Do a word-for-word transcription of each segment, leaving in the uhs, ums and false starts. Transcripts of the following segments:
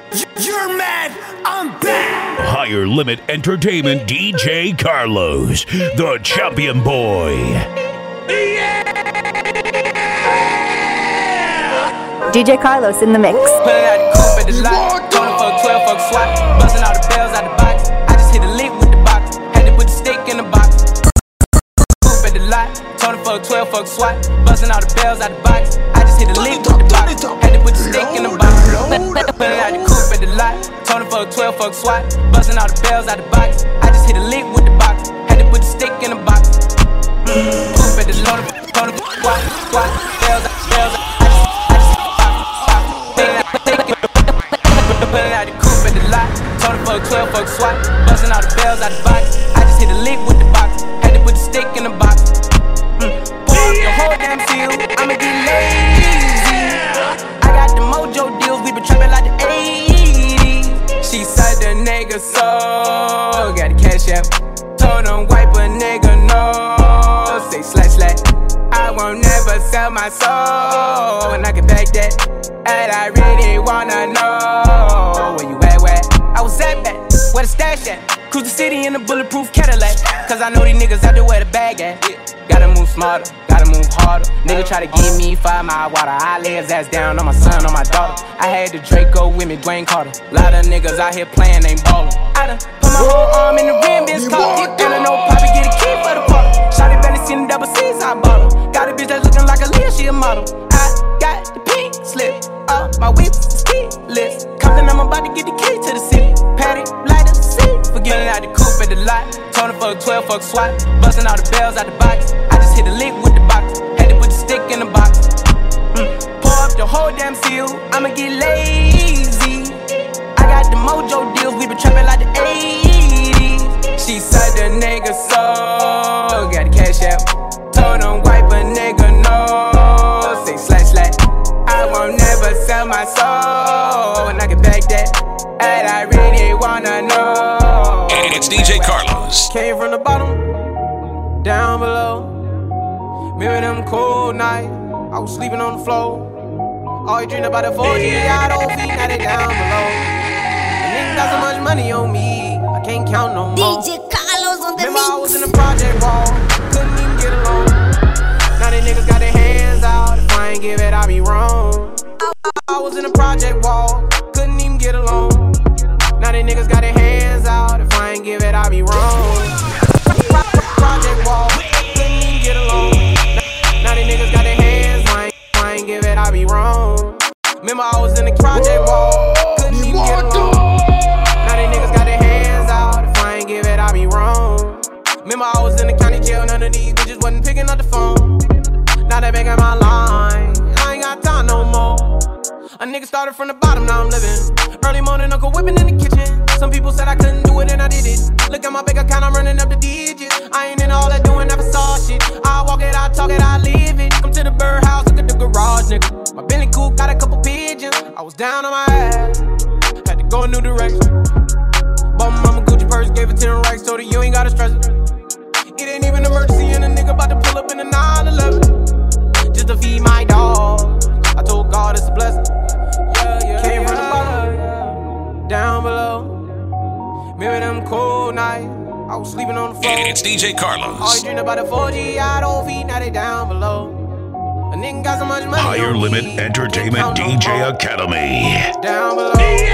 You're mad, I'm back. Higher Limit Entertainment D J Carlos, the champion boy. Yeah! D J Carlos in the mix. Pulling out the coupe at the lot. Told him fuck twelve, fuck swat. Busting all the bells out the box. I just hit a lick with the box. Had to put the stick in the box. Coupe at the lot. Told him fuck twelve, fuck swat. Busting all the bells out the box. I just hit a lick with the box. Had to put the stick in the box. Pulling out the coupe at the lot. Told him fuck twelve, fuck swat. Busting all the bells out the box. I just hit a lick with the box. Had to put the stick in the box. Coupe at the lot. Told him squat, squat. Bells out, bells out. Pulling out the coupe at the lot. Told him fuck twelve, fuck swat. Busting all the bells out the box. I just hit a lick with the box. Had to put the stick in the box. Mm. Pour up the whole damn field. I'ma get lazy. I got the mojo deals. We been trapping like the eighties. She said the nigga so got the cash out. Told him wipe a nigga no. Say slash slash. I won't never sell my soul. And I can back that. And I really wanna know where you at, where I was at back, where the stash at. Cruise the city in a bulletproof Cadillac. Cause I know these niggas out there where the bag at. Gotta move smarter, gotta move harder. Nigga try to give me five mile water. I lay his ass down on my son, on my daughter. I had the Draco with me, Dwayne Carter. Lot of niggas out here playing, ain't ballin'. I done put my whole arm in the rim, bitch caught. And I know Poppy get a key for the party. Shotty Benny seen the double C's, I bought her. Got a bitch that's looking like a Leah, she a model. I got the pink slip. Uh, my whip is keyless. Compton, I'm about to get the key to the city. Patty, light up the seat. Forgetting out the coupe at the lot. Told him fuck twelve, fuck swat. Busting all the bells out the box. I just hit a lick with the box. Had to put the stick in the box. Mm. Pour up the whole damn field. I'ma get lazy. I got the mojo deals. We been trapping like the eighties. She said the nigga so got the cash out. Told him wipe a nigga no. Say slash slash. I won't never sell my soul. And I can back that. And I really wanna know. It's D J Carlos. Came from the bottom, down below. Remember them cold nights, I was sleeping on the floor. All you dream about the four G, I don't feet, now they down below. And niggas got so much money on me, I can't count no more. D J Carlos on the Remember mix. I was in the project wall, couldn't even get along. Now they niggas got their hands out, if I ain't give it, I be wrong. I was in the project wall, couldn't even get along. Now they niggas got their hands out, if I ain't give it, I be wrong. Project wall, couldn't even get along. Now they niggas got their hands, I ain't, I ain't give it, I be wrong. Remember I was in the project wall, couldn't even get along. Now they niggas got their hands out, if I ain't give it, I be wrong. Remember I was in the county jail, none of these bitches wasn't picking up the phone. Now they making my line, I ain't got time no more. A nigga started from the bottom, now I'm living. Early morning, Uncle whipping in the kitchen. Some people said I couldn't do it and I did it. Look at my bank account, I'm running up the digits. I ain't in all that doing, never saw shit. I walk it, I talk it, I live it. Come to the birdhouse, look at the garage, nigga. My Bentley coupe got a couple pigeons. I was down on my ass, had to go a new direction. Bought my mama Gucci purse, gave it ten racks, told her you ain't gotta stress it. It ain't even an emergency and a nigga about to pull up in the nine eleven. Just to feed my dog. I told God it's a blessing. Yeah, yeah, came from the bottom, down below. Remember them cold nights, I was sleeping on the floor. It's D J Carlos. All you dream about the four G, I don't feed, now they down below. A nigga got so much money. Higher on Limit me, Entertainment D J no Academy. Down below,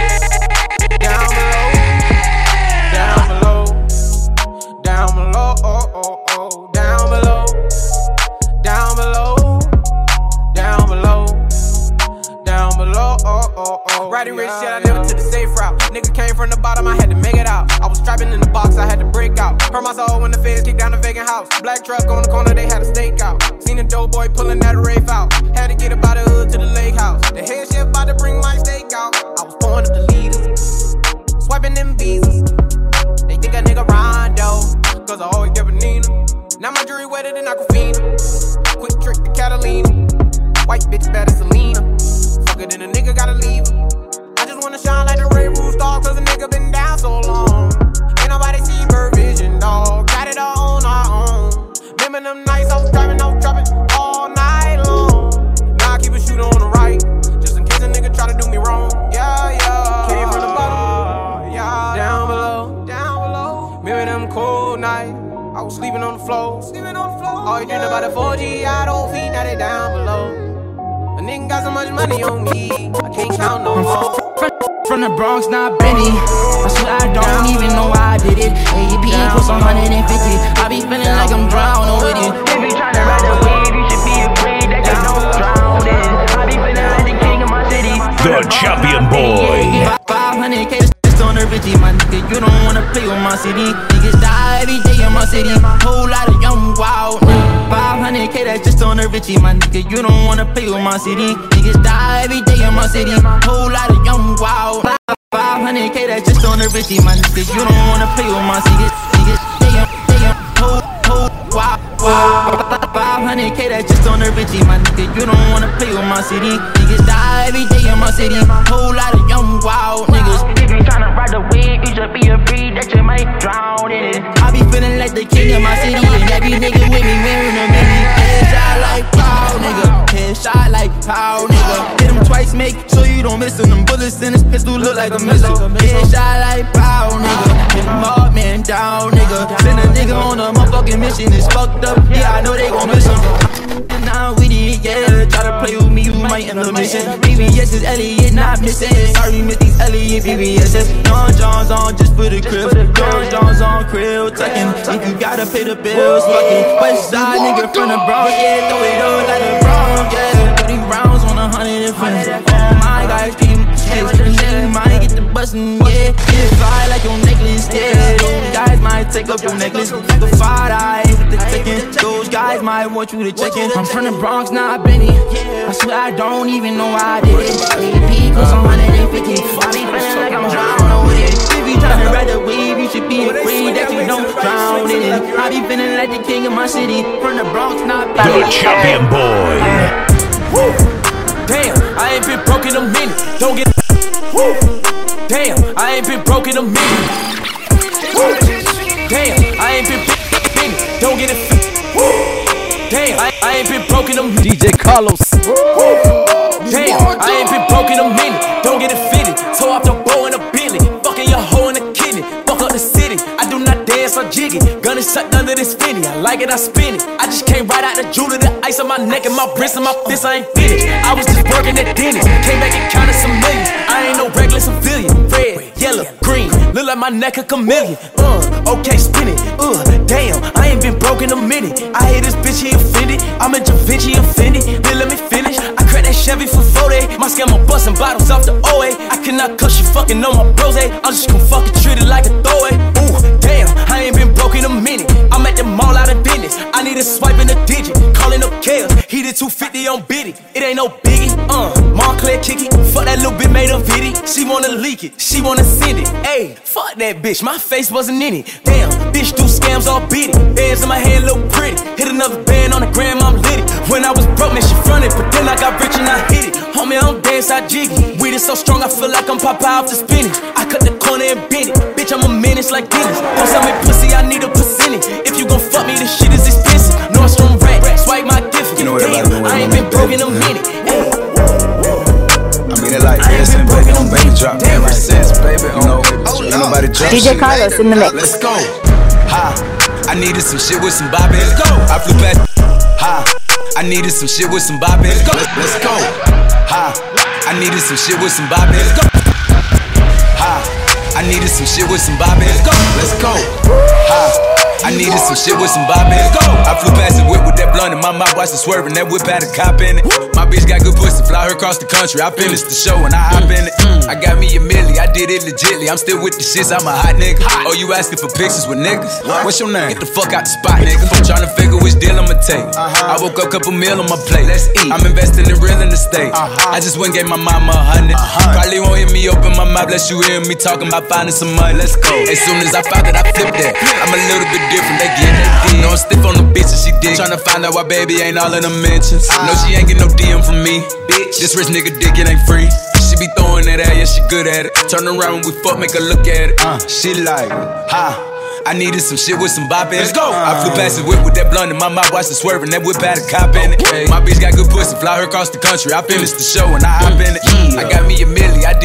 down below, down below, down below, oh, oh, oh, down below, down below, down below, down below, oh, oh, oh. Righty rich shit, I never took the safe route. Nigga came from the bottom, I had to make it out. I was strapping in the box, I had to break out. Hurt my soul when the feds kicked down the vacant house. Black truck on the corner, they had a stakeout. Seen a dope boy pulling that Rafe out. Had to get up out the hood to the lake house. The head chef about to bring my steak out. I was pouring up the leaders, swiping them visas. They think a nigga Rondo, cause I always get Nina. Now my jewelry wetter than Aquafina. Quick trick to Catalina. White bitch better Selena. Fuck it, then a nigga gotta leave her. I just wanna shine like the Ray Roof star, cause a nigga been down so long. Ain't nobody see bird vision, dog. Got it all on our own. Remember them nights I was driving, I was dropping all night long. Now I keep a shooter on the right, just in case a nigga try to do me wrong. Yeah, yeah. Came Wow, sleeping on the floor. Sleeping on the floor. All you dream about a four G, I don't feed, now they down below. A nigga got so much money on me, I can't count no more. From, from the Bronx, not Benny. I swear I don't even know why I did it. A P plus one hundred fifty. I be feeling like I'm drowning with you. If you tryna ride the wave, you should be afraid that you don't drown in. I be feeling like the king of my city. The Champion Boy. five hundred K on the Richie, my nigga. You don't wanna play with my city. Niggas die every day in my city. Whole lot of young wild. five hundred K that's just on the Richie, my nigga. You don't wanna play with my city. Niggas die every day in my city. Whole lot of young wild. five hundred K that's just on the Richie, my nigga. You don't wanna play with my city. Niggas, damn, damn, whole, whole, wow, wow. five hundred K that's just on the Richie, my nigga. You don't wanna play with my city. Niggas die every day in my city. Whole lot of young wild niggas. If you tryna ride the wave, you should be afraid that you might drown in it. I be feeling like the king of my city, and every nigga with me wearing a mini. Headshot like pow, nigga. Headshot like pow, nigga. Hit him twice, make sure you don't miss him. Them bullets in his pistol look like a missile. Headshot like pow, nigga. Hit him hard, man, down, nigga. Send a nigga on a motherfucking mission, it's fucked up. Yeah, I know they gon' miss him. And now with it, yeah. Try to play with me, you might end up missing. B B S is Elliot, not missing. Sorry, miss these Elliot B B S S. Don John's on just for the crib. Don John's on crib, tucking. If you gotta pay the bills, fuck it. West side nigga from the Bronx, yeah. Throw it up like the Bronx, yeah. thirty rounds on a hundred and friends. Oh my guys, keep you might get the bustin', yeah. Get it fly like your necklace, yeah. Those guys might take up your necklace. Like a five eyes with the chicken. Those guys might want you to check in. I'm from the Bronx, not Benny. I swear I don't even know why I did it. A P plus one hundred fifty. I be feeling like I'm drowning with it. If you tryna ride the wave, you should be afraid that you don't drown in it. I be feeling like the king of my city. From the Bronx, not Benny. The Champion Boy. Woo. Damn, I ain't been broke in a minute. Don't get. Woo. Damn, I ain't been broke in a minute. Woo. Damn, I ain't been minute. Don't get it. Woo. Damn, I, I ain't been broke in a minute. D J Carlos. Woo. Damn, I ain't been broke in a minute. Don't get it fitted. Toe off the bow in a Bentley. Fucking your hoe in the kidney. Fuck up the city. I do not dance or jiggy. Gun is sucked under this finny. I like it, I spin it. I just came right out the jewelry, the ice on my neck and my wrist and my fist. I ain't finished. I was just working at Dennis. Came back and counted some millions. I ain't no regular civilian. Red, yellow, green. Look like my neck a chameleon. Uh, okay, spin it. Uh, damn, I ain't been broke in a minute. I hate this bitch, he offended. I'm a Da Vinci offended. Then let me finish. I cracked that Chevy for forty. My scammer busting bottles off the O A. I cannot cuss you fucking on my bros. I'm just gon' fucking treat it like a throwaway. Ooh, damn, I ain't been broke in a minute. I'm at the mall out of business. I need a swipe in a digit. Calling up Kales. He did two fifty on Biddy. It ain't no biggie. Uh, Montclair kick it. Fuck that little bitch made a video. She wanna leak it. She wanna send it. Ayy, fuck that bitch. My face wasn't in it. Damn, bitch do scams all beat it. Bands in my hand look pretty. Hit another band on the gram, I'm lit it. When I was broke, man, she fronted. But then I got rich and I hit it. Homie, I don't dance, I jiggy. Weed is so strong, I feel like I'm Popeye off the spinach. I cut the corner and bend it. Bitch, I'm a menace like Dennis. On some pussy, I need a percentage. If you gon' fuck me, this shit is expensive. Nordstrom rack, swipe my gift. You know damn, I ain't been broke in a minute. Ay. I mean it like this and baby, don't baby drop ever since, baby. You know, ain't nobody drop D J shit. Carlos in the mix. Let's go. Ha, I needed some shit with some bobbins. Let's go. I flew past. Ha, I needed some shit with some bobbins. Let's go. Let's go. Ha, I needed some shit with some bobbins. Let's go. Ha, I needed some shit with some bobbins. Let's go. Let's go. Ha. I needed some shit with some bobbins. I flew past the whip with that blunt in my mouth, watched it swerving. That whip had a cop in it. My bitch got good pussy, fly her across the country. I finished the show and I hop in it. I got me a milli, I did it legitly. I'm still with the shits, I'm a hot nigga. Oh, you asking for pictures with niggas? What's your name? Get the fuck out the spot, nigga. I'm trying to figure which deal I'ma take. I woke up, couple meal on my plate. Let's eat. I'm investing in real estate. I just went and gave my mama a hundred. Probably won't hear me open my mouth, bless you hear me talking about finding some money. Let's go. As soon as I found it, I flipped that. I'm a little bit different, they get that D. No, I'm stiff on the bitch and she dick. Tryna find out why baby ain't all in the mentions. No, she ain't get no D M from me. Bitch, this rich nigga dick, it ain't free. She be throwing that at, yeah, she good at it. Turn around when we fuck, make her look at it. Uh, she like, ha. I needed some shit with some bop in it. Let's go. I flew past the whip with that blunt in my mouth, watched it swerving. That whip had a cop in it. My bitch got good pussy, fly her across the country. I finished the show and I hop in it. I got me a milli, I did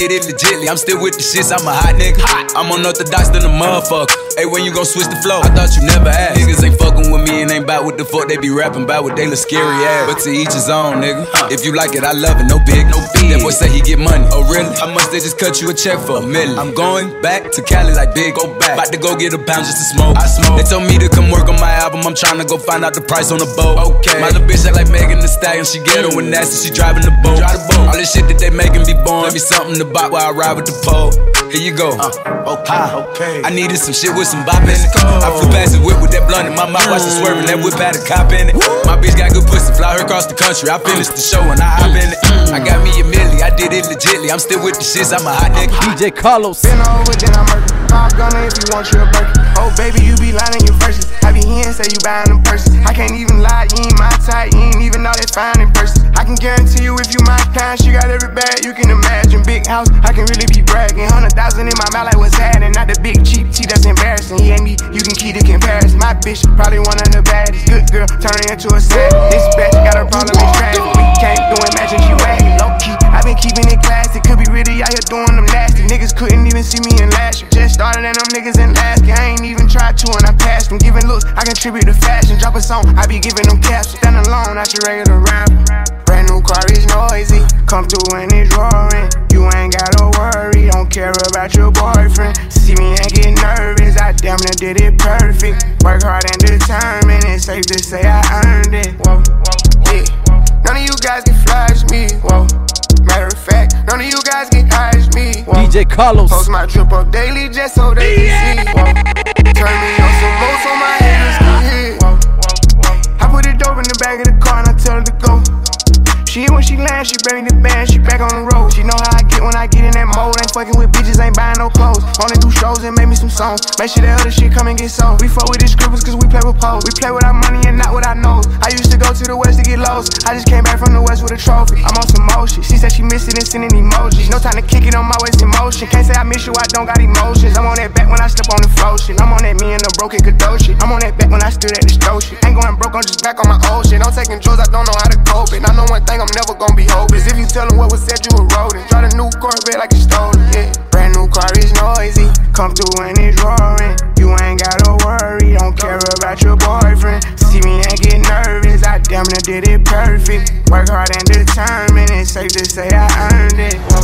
did it legitly. I'm still with the shits, I'm a hot nigga. Hot. I'm unorthodox than a motherfucker. Hey, when you gon' switch the flow? I thought you never asked. Niggas ain't fucking with me and ain't bout what the fuck they be rapping about, what they look scary ass. But to each his own, nigga. If you like it, I love it, no big, no big. That boy say he get money. Oh really? How much they just cut you a check for? A million. I'm going back to Cali like big, go back. About to go get a pound just to smoke. I smoke. They told me to come work on my album. I'm trying to go find out the price on the boat. Okay. My little bitch act like Megan Thee Stallion. She ghetto and nasty, she driving the boat. Drive the boat. All this shit that they making be born. Give me something to buy while I ride with the pole. Here you go. Uh, okay, okay. I needed some shit with some bop in it. I flew past the whip with that blunt in my mouth. Watched it swerving, that whip had a cop in it. My bitch got good pussy, fly her across the country. I finished the show and I hop in it. I got me a milli, I did it legitly. I'm still with the shits, I'm a hot nigga. D J Carlos. Been over, then I'm murder. Pop gunner if you want you a burger. Oh baby, you be lying in your verses. I be here and say you buying them purses. I can't even lie, you ain't my type. You ain't even know that fine in person. I can guarantee you if you my kind, she got every bag you can imagine. Big house, I can really be bragging. Hundred thousand in my mouth like what's happening. Not the big cheap tea that's embarrassing. He ain't me, you can keep the comparison. My bitch probably one of the baddest. Good girl, turning into a sad. This bitch got a problem, it's tragic. We can't do it, matching she wagging. Low key, I been keeping it classy. Could be really out here doing them nasty. Niggas couldn't even see me in last year. Just started and them niggas in last year. I ain't even tried to and I passed them. Giving looks, I contribute to fashion. Drop a song, I be giving them caps. Stand alone, not your regular rapper. Brand new car is noisy. Come through and it's roaring. You ain't gotta worry, don't care about your boyfriend. See me and get nervous, I damn near did it perfect. Work hard and determined, it's safe to say I earned it. Whoa, yeah. None of you guys can flash me. Whoa. Matter of fact, none of you guys can hide me. Whoa. D J Carlos. Post my drip up daily just so they can see. Whoa. Turn me on some more so my haters can hear. Whoa. I put the dope in the back of the car and I tell her to go. She hit when she land, she bring the band, she back on the road. She know how I get when I get in that mode. Ain't fucking with bitches, ain't buying no clothes. Only do shows and make me some songs. Make sure that other shit come and get sold. We fuck with the scribbles cause we play with pose. We play with our money and not with our nose. I used to go to the west to get lost. I just came back from the west with a trophy. I'm on some motion. She said she missed it and sending emojis. No time to kick it on my waist in motion. Can't say I miss you, I don't got emotions. I'm on that back when I step on the flow shit. I'm on that me and the broken Godot shit. I'm on that back when I stood at the stove shit. Ain't going broke, I'm just back on my old shit. I'm taking drugs, I don't know how to cope it. I know one thing, I'm never gonna be hopeless. If you tell them what was said, you were rodent. Drive a new Corvette like you stole it, yeah. Brand new car is noisy. Come through and it's roaring. You ain't gotta worry, don't care about your boyfriend. See me and get nervous, I damn near did it perfect. Work hard and determined, it's safe to say I earned it. Whoa,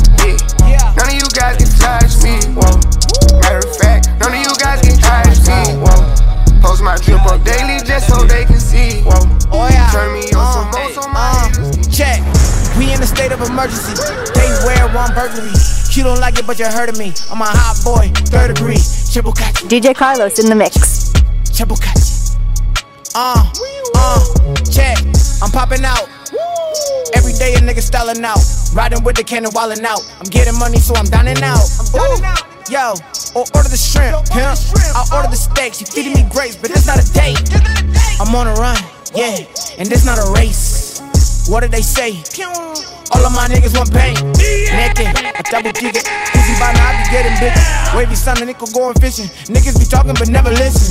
yeah. None of you guys can touch me. Whoa. Matter of fact, none of you guys can touch me. Whoa. Post my drip up daily just so they can see. Whoa. Oh yeah. Turn me on some more so my check. We in a state of emergency. They wear one burglary. You don't like it, but you heard of me. I'm a hot boy, third degree. Chibukati. D J Carlos in the mix. Chibukati. Uh, uh, check. I'm popping out. Every day a nigga styling out. Riding with the cannon, wildin' out. I'm getting money, so I'm dining out. I'm dining out. Yo, or order the shrimp, pimp. I'll order the steaks. You feeding me grapes, but it's not a date. I'm on a run, yeah, and this not a race. What did they say? All of my niggas want pain. Naked, a double digger. Pussy by now, I be getting bigger. Wavy son, a nickel going fishing. Niggas be talking but never listen.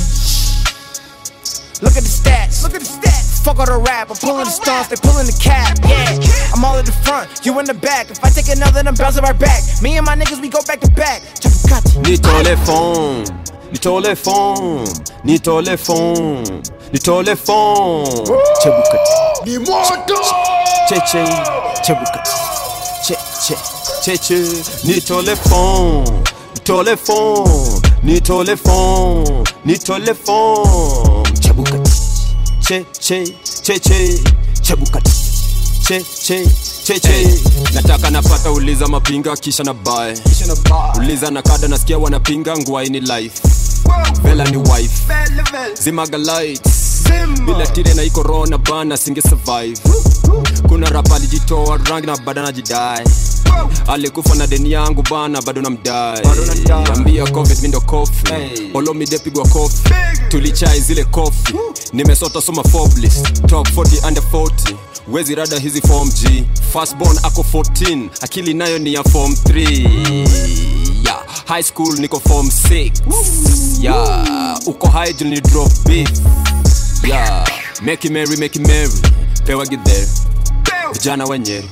Look at the stats. Look at the stats. Fuck all the rap. I'm pulling the stunts, they pulling the cap. Yeah, I'm all at the front, you in the back. If I take another, then bounce right back. Me and my niggas, we go back to back. Ni téléphone, ni téléphone, ni téléphone, ni téléphone. Chebukati. Ni moto. Che che, chebukati. Che che, che che. Ni téléphone, ni téléphone, ni téléphone, ni téléphone. Chebukati. Che che, che che, chebukati. Che che, che che. Nataka napata uliza mapinga kisha na buy. Uliza na kada nasikia wanapinga ngwai ni life. Vela ni wife. Zimaga lights. Bila tire na iko corona bana singe survive. Kuna rapa alijitoa rangi na bado anajidai. Alikufa na deni yangu bana bado namdai. Ambia covid mindo coffee. Olo mi depigwa coffee. Tulichai zile coffee. Nimesota soma fobless. Top forty under forty. Wezi rada hizi form G. Firstborn ako fourteen. Akili nayo ni ya form three. Yeah. High school niko form six. Yeah. Uko high juu ni drop beef. Yeah. Make it merry, make it merry. Pewa get there. Vijana wa Nyeri.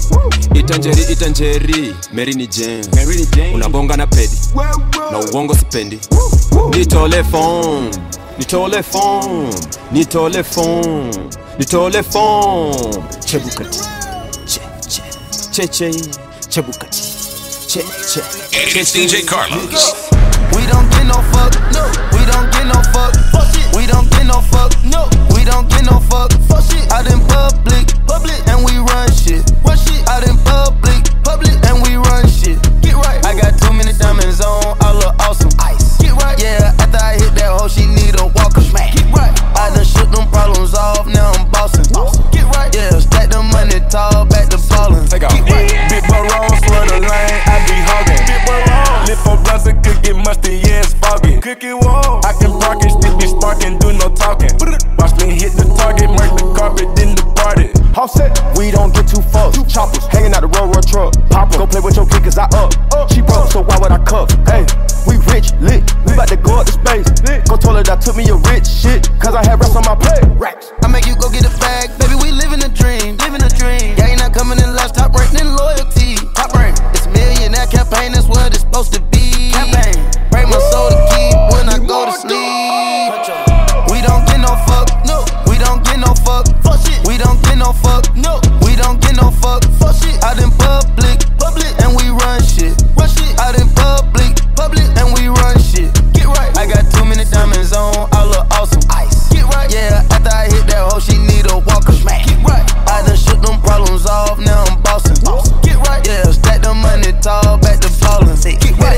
Itanjeri itanjeri Mary ni Jane unabonga na pedi na uongo sipendi. Nitole phone Nitole phone Nitole phone Nitole phone Chebukati Che che Che che Chebukati Che che It's D J Carlos. We don't get no fuck, no. We don't get no fuck, fuck shit. We don't get no fuck, no. We don't get no fuck, fuck shit. Out in public, public, and we run shit. Run shit. Out in public, public, and we run shit. Get right. I got too many diamonds on, I look awesome. Ice. Get right. Yeah, after I hit that hoe, she need a walker. Smack. Get right. I done shook them problems off, now I'm bossing. Get right. Yeah, stack the money tall, back to ballin'. Take off. Get right. Yeah. Big bro wrong, swear the lane, I be hogging. Big bro wrong. Lip for blunts and cookie musty, yeah, it's foggy. Cookie wall. I can park it, still be sparking, do no talking. Watch me hit the target, mark the carpet, then departed. All set, we don't get too fucked. Choppers hanging out the road, road truck. Papa, go play with your kid, cause I up. She broke, so why would I cuff? Hey, we rich, lit. We bout to go up to space. Go told her that took me a rich shit, cause I had racks on my plate. Racks. I make you go get a bag, baby, we living a dream. Living a dream. Yeah, you not coming in last, top rank, then loyalty. Top rank. It's a millionaire campaign, that's what it's supposed to be. Campaign. Break my soul to keep when I go to sleep. We don't get no fuck, no. We don't get no fuck, fuck shit. We don't get no fuck, no. We don't get no fuck, fuck shit. Out in public, public, and we run shit. Run shit. Out in public, public, and we run shit. Get right. I got too many diamonds on, I look awesome. Ice. Get right. Yeah, after I hit that hoe, she need a walker. Smack. Get right. I done shook them problems off, now I'm bossing. Get right. Yeah, stack the money tall, back to ballin'. Get right.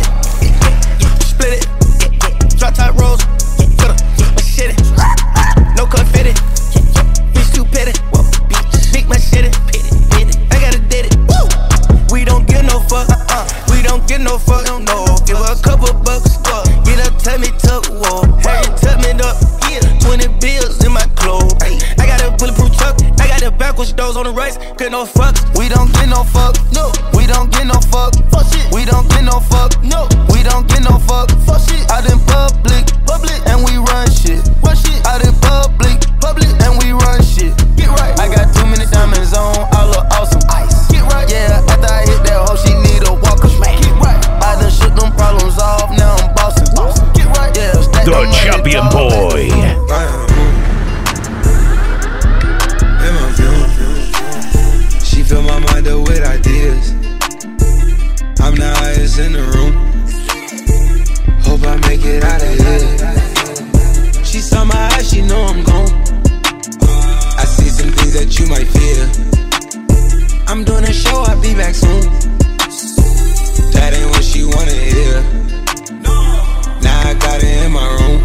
Split it. Drop top rolls. Put a machete. No confetti. Bitch too petty. Big machete. I gotta did it. We don't give no fuck. Uh-uh. We don't give no fuck. No. Give her a couple bucks. Uh. Get her tummy tuck. Whoa. Hey, tuck me up. Yeah. twenty bills in my clothes. I got a bulletproof truck. I got the backwards doors on the right. Get no fucks. We don't get no fuck. No. We don't get no fuck. Fuck shit. We don't get no fuck. No. We don't get no fuck. Fuck shit. Out in public. Public. And we run shit. Run shit. Out in public. Public. And we run shit. Get right. I got too many diamonds on. I look awesome. Ice. Get right. Yeah. After I hit that hoe, she need a walker. Smack. Get right. I done shook them problems off. Now I'm bossing. Get right. Yeah. The champion boy. She fill my mind up with ideas. I'm the highest in the room. Hope I make it out of here. She saw my eyes, she know I'm gone. I see some things that you might fear. I'm doing a show, I'll be back soon. That ain't what she wanna hear. Now I got it in my room.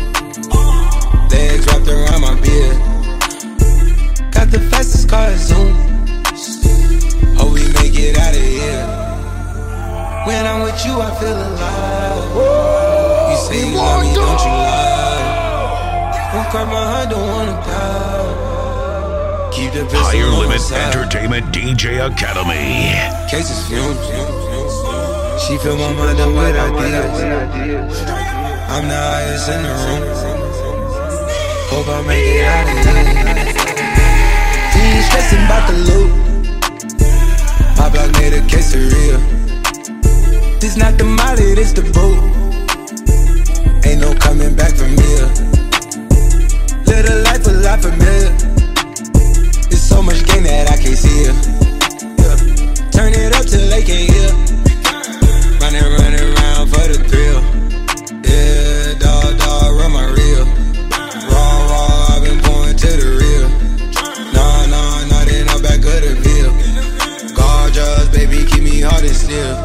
Legs wrapped around my beard. Got the fastest car, Zoom. Hope we make it out of here. When I'm with you, I feel alive. You say you love me, don't you lie? Don't cry my heart, don't wanna die. Keep the pistol Higher on Limit my side. Entertainment D J Academy. Cases fumes. She fill my mind up with ideas. I'm the highest in the room. Hope I make it out of here. We ain't stressing about the loot. My block made a quesadilla. This not the molly, this the boat. Ain't no coming back from here. Live a life a lot familiar. It's so much game that I can't see it. Yeah. Turn it up till they can't hear. Running, running around for the thrill. Yeah, dog, dog, run my reel. Raw, raw, I've been going to the real. Nah, nah, nah, then I'm back of the bill. Gorgeous, baby, keep me hard and still.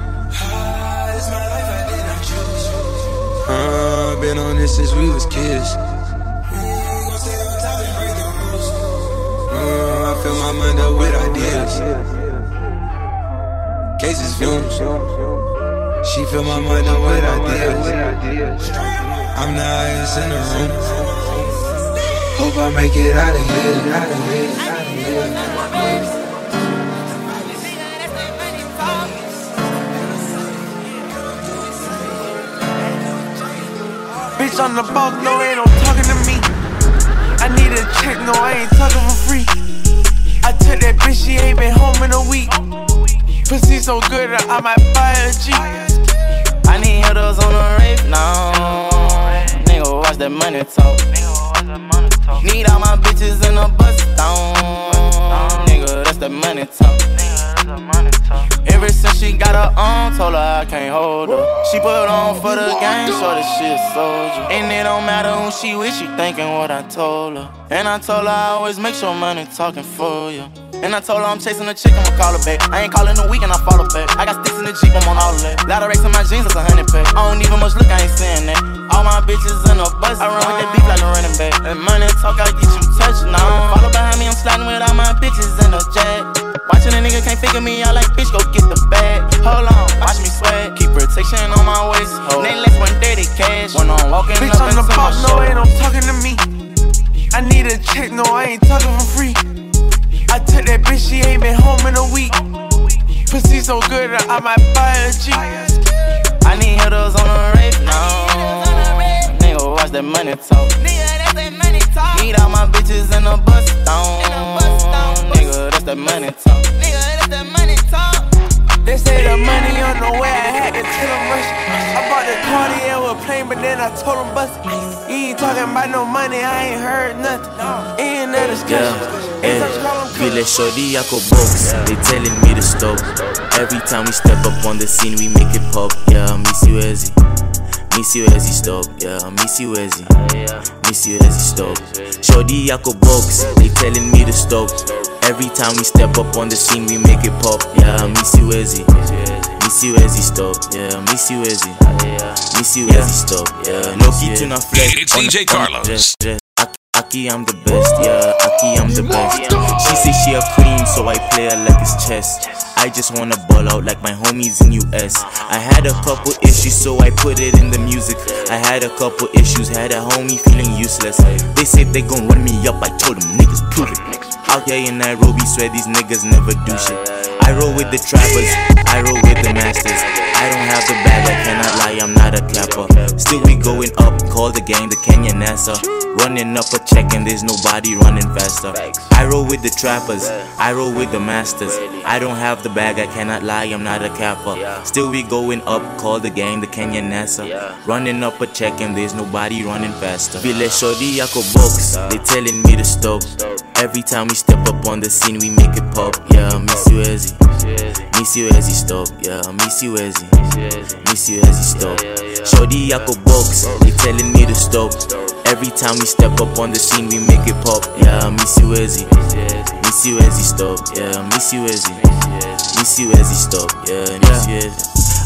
Uh, been on this since we was kids. Uh, I fill my mind up with ideas. Cases fumes. She fill my mind up with ideas. I'm the highest in the room. Hope I make it out of here, out of here, out of here. Bitch on the boss, no, ain't no talking to me. I need a check, no, I ain't talking for free. I took that bitch, she ain't been home in a week. Pussy so good, I might buy a G. I need hitters on the rave now. Nigga, watch that money talk. Need all my bitches in a bus down. Nigga, that's that money talk. Ever since she got her on, told her I can't hold her. She put on for the game, so this shit soldier. And it don't matter who she with, she thinking what I told her. And I told her I always make sure money talking for you. And I told her I'm chasing a chick, I'ma call her back. I ain't calling the weekend, I follow back. I got sticks in the Jeep, I'm on all of that. Lot of racks in my jeans, that's a hundred pack. I don't even much look, I ain't saying that. All my bitches in a bus, I run with that beef like a running back. And money talk, I get you touched now. Follow behind me, I'm sliding with all my bitches in a jet. Watching a nigga can't figure me out like bitch, go get the bag. Hold on, watch me sweat. Keep protection on my waist. Nameless one day they cash. When I'm walking bitch up on the into pop, my no, show. ain't no talking to me. I need a check, no, I ain't talking for free. I took that bitch, she ain't been home in a week. Pussy so good, I might buy a G. I need hitters on the rave now. Nigga, watch that money talk. Need all my bitches in a bus down. Nigga, that's that money talk. They say the money on the way, I had to tell them rush. I bought the Cartier with a plane, but then I told them bust it. You ain't talking about no money, I ain't heard nothing. Ain't no discussion. Yeah, Village shorty, I go box. They telling me to stop. Every time we step up on the scene, we make it pop. Yeah, miss you Ezzy. Miss you Ezzy, stop. Yeah, miss you Ezzy. Miss you Ezzy, stop. Shorty, I go box. They telling me to stop. Every time we step up on the scene, we make it pop. Yeah, miss you Ezzy. Miss you Ezzy, stop. Yeah, miss you Ezzy. Miss you Ezzy, stop. Yeah, no key to not flex. It's D J Carlos. Aki, I'm the best, yeah, Aki, I'm the best. She say she a queen, so I play her like it's chess. I just wanna ball out like my homies in U S. I had a couple issues, so I put it in the music. I had a couple issues, had a homie feeling useless. They said they gon' run me up, I told them niggas prove it. Out here in Nairobi, swear these niggas never do shit. I roll with the trappers, I roll with the masters. I don't have the bag, I cannot lie, I'm not a capper. Still we going up, call the gang the Kenya NASA. Running up a check and there's nobody running faster. I roll with the trappers, I roll with the masters. I don't have the bag, I cannot lie, I'm not a capper. Still we going up, call the gang the Kenya NASA. Running up a check and there's nobody running faster. Village shorty, I go box, they telling me to stop. Every time we step up on the scene, we make it pop. Yeah, miss you Ezzy. Miss you Ezzy, stop. Yeah, miss you Ezzy. Miss you Ezzy, stop. Shorty, I go box, they telling me to stop. Every time we step up on the scene, we make it pop. Yeah, miss you Ezzy. Miss you Ezzy, stop. Yeah, miss you Ezzy. Miss you Ezzy, stop. Yeah, miss you Ezzy.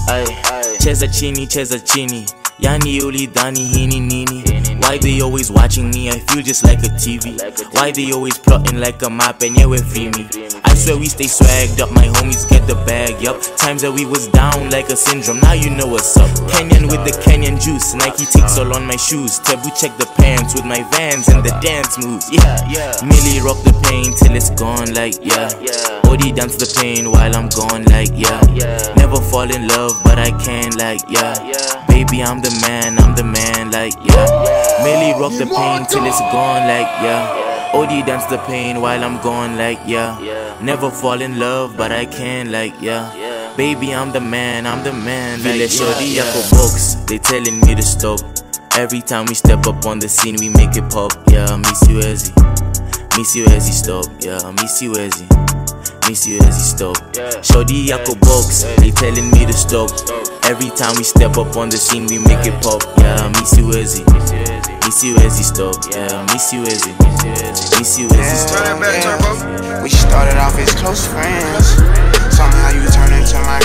Aye, Cheza chini, cheza chini. Yani uli dani hini nini. Why they always watching me? I feel just like a T V. Why they always plotting like a map and yeah, we free me. I swear we stay swagged up, my homies get the bag, yup. Times that we was down like a syndrome, now you know what's up. Kenyan with the Kenyan juice, Nike ticks all on my shoes. Taboo check the pants with my Vans and the dance moves. Yeah, yeah. Millie rock the pain till it's gone like yeah. Odi dance the pain while I'm gone like yeah. Never fall in love but I can like yeah. Baby I'm the man, I'm the man like yeah. Millie rock the pain till it's gone like yeah. Odi dance the pain while I'm gone like yeah. Never fall in love but I can like yeah. Baby I'm the man, I'm the man like yeah. Shorty I go box, they telling me to stop. Every time we step up on the scene we make it pop. Yeah, miss you Ezzy. Miss you Ezzy, stop. Yeah, miss you Ezzy. Miss you Ezzy, stop. Shorty I go box, they telling me to stop. Every time we step up on the scene we make it pop. Yeah, miss you Ezzy. Miss you Ezzy, stop. Yeah, miss you Ezzy. Miss you Ezzy, stop. Yeah. We started off as close friends. Somehow you turned into my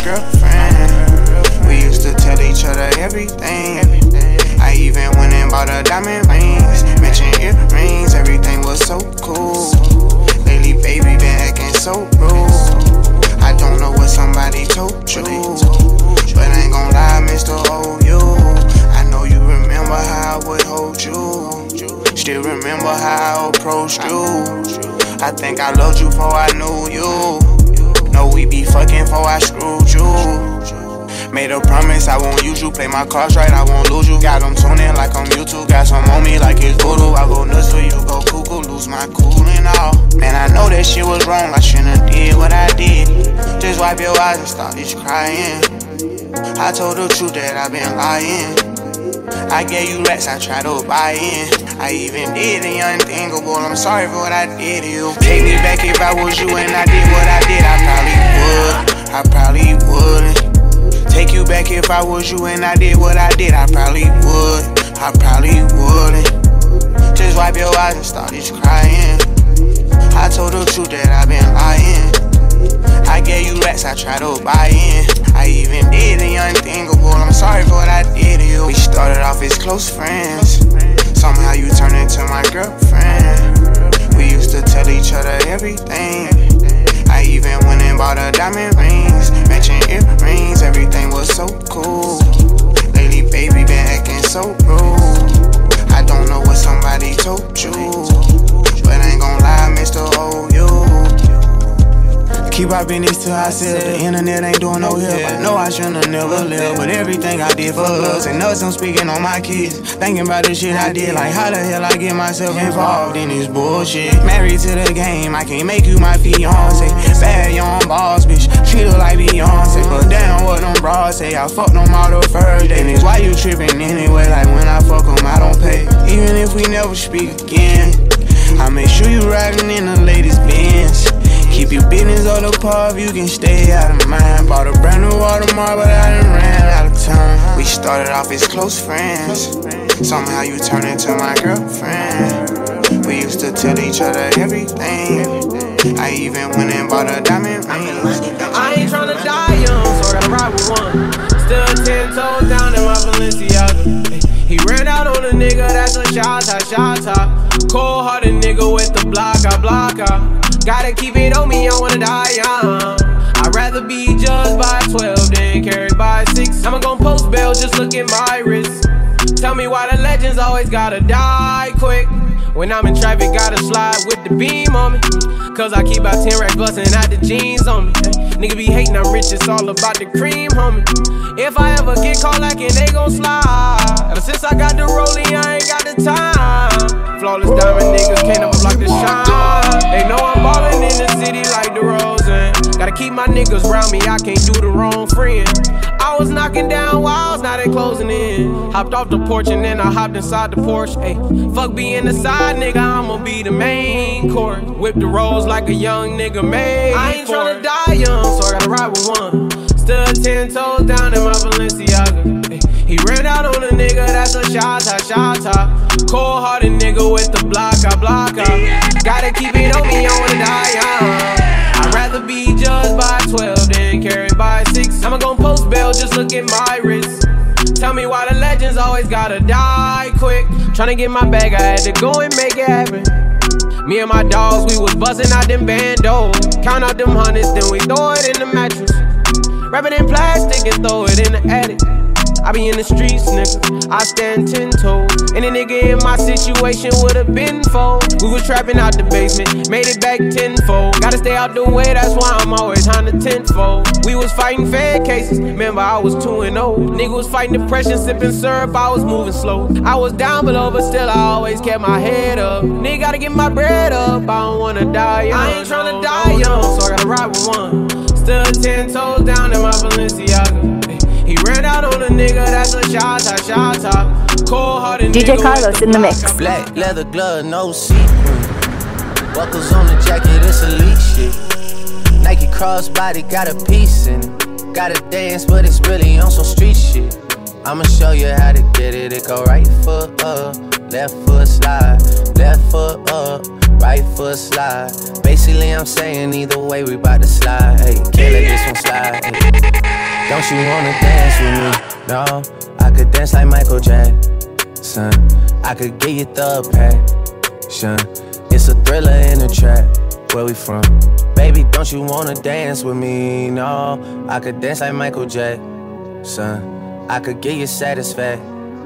girlfriend. We used to tell each other everything. I even went and bought her diamond rings, matching earrings, everything was so cool. Lately, baby, been acting so rude. I don't know what somebody told you, but I ain't gon' lie, Mister O U. I know you remember how I would hold you. Still remember how I approached you. I think I loved you before I knew you. Know we be fucking before I screwed you. Made a promise I won't use you. Play my cards right, I won't lose you. Got them tuning like I'm YouTube. Got some on me like it's voodoo. I go nuts for you, go cuckoo. Lose my cool and all. Man, I know that shit was wrong. I shouldn't did what I did. Just wipe your eyes and start this crying. I told the truth that I've been lying. I gave you rats, I tried to buy in. I even did the unthinkable. I'm sorry for what I did to you. Take me back if I was you and I did what I did. I probably would. I probably wouldn't. Take you back if I was you and I did what I did. I probably would. I probably wouldn't. Just wipe your eyes and start this crying. I told the truth that I've been lying. I gave you rats, I tried to buy in. I even did the unthinkable. I'm sorry for what I did to you. We started off as close friends. Somehow you turned into my girlfriend. We used to tell each other everything. I even went and bought her diamond rings, matching earrings. Everything was so cool. Lately, baby, been acting so rude. I don't know what somebody told you, but I ain't gon' lie, Mister O U. Keep our business to ourselves. The internet ain't doing no help. I know I shouldn't have never left, but everything I did for love. And us, I'm speaking on my kids. Thinking about the shit I did. Like how the hell I get myself involved in this bullshit. Married to the game, I can't make you my fiance. Bad young boss, bitch, treat her like Beyonce. But damn what them bras say, I fucked them all the first day. And it's why you tripping anyway, like when I fuck them, I don't pay. Even if we never speak again, I make sure you riding in the latest Benz. Keep your business on the pub, you can stay out of mind. Bought a brand new Audemars, but I done ran out of time. We started off as close friends. Somehow you turned into my girlfriend. We used to tell each other everything. I even went and bought a diamond ring. I ain't tryna die young, so I gotta ride with one. Still ten toes down in my Balenciaga. He ran out on a nigga, that's a shot top, shot top. Cold hearted nigga with the block, I block out. Gotta keep it on me, I wanna die young. I'd rather be judged by twelve than carried by six. I'ma gon' post bail, just look at my wrist. Tell me why the legends always gotta die quick. When I'm in traffic, gotta slide with the beam on me. Cause I keep about ten racks bustin' out the jeans on me. Nigga be hatin', I'm rich, it's all about the cream, homie. If I ever get caught lacking, they gon' slide. Ever since I got the rollie, I ain't got the time. Flawless diamond niggas can't ever block the shine. They know I'm ballin' in the city like DeRozan. Gotta keep my niggas round me, I can't do the wrong friend. I was knocking down walls, now they closing in. Hopped off the porch and then I hopped inside the Porsche. Ayy, fuck being the side nigga, I'ma be the main court. Whip the rolls like a young nigga made. I ain't tryna die young, so I gotta ride with one. Stood ten toes down in my Balenciaga. Ay, he ran out on a nigga, that's a shot top, shot top. Cold hearted nigga with the block, I block out. Gotta keep it on me, I wanna die young. I'd rather be judged by twelve than carried by six. I'ma gon' post bail, just look at my wrist. Tell me why the legends always gotta die quick. Tryna get my bag, I had to go and make it happen. Me and my dogs, we was buzzing out them bandos. Count out them hundreds, then we throw it in the mattress. Wrap it in plastic and throw it in the attic. I be in the streets, nigga, I stand ten toes. Any nigga in my situation would've been fold. We was trapping out the basement, made it back tenfold. Gotta stay out the way, that's why I'm always on the tenfold. We was fighting fed cases, remember I was two and oh. Nigga was fighting depression, sipping syrup, I was moving slow. I was down below, but still I always kept my head up. Nigga gotta get my bread up, I don't wanna die young. I ain't tryna die young, so I gotta ride with one. Stood ten toes down in my Balenciaga. He ran out on a nigga, that's a shot top, shot top. Cold hearted D J Carlos in the mix. Black leather glove, no sequin. Buckles on the jacket, it's elite shit. Nike crossbody, got a piece in it. Gotta dance, but it's really on some street shit. I'ma show you how to get it. It go right foot up, left foot slide, left foot up, right foot slide. Basically, I'm saying either way, we bout to slide. Hey, can't let this one slide. Hey. Don't you wanna dance with me? No, I could dance like Michael Jackson. I could get you the passion. It's a thriller in the trap. Where we from? Baby, don't you wanna dance with me? No, I could dance like Michael Jackson. I could get you satisfaction.